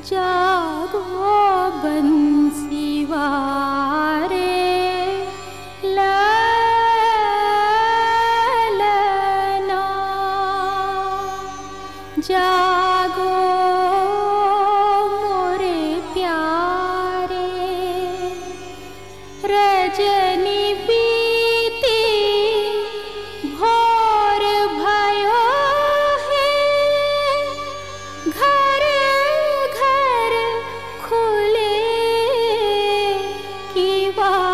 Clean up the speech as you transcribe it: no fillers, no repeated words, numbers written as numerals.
जागो बंसीवारे ललना, जागो मोरे प्यारे। रजनी बीती भोर भयो है, घर घर खुले किवाड़।